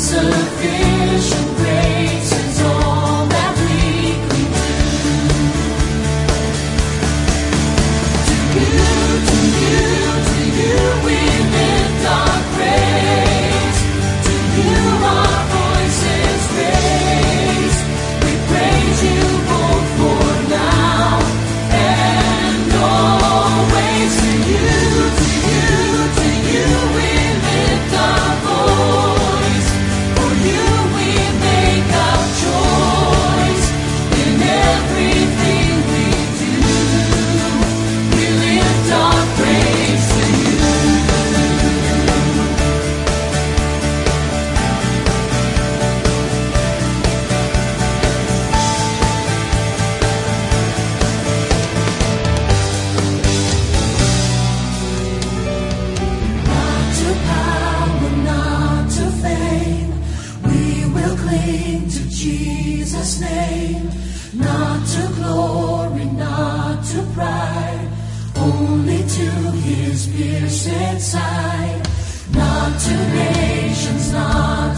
Sufficient grace is all that we cling to. To you we lift our praise. To you our voices raise. We praise you both for now and always. To you we lift our voice. For you we make our choice. In everything we do, we lift our praise to you. Not to power, not to fame, we will cling to Jesus' name. Not to glory, not to pride, only to his pierced side. Not to nations, not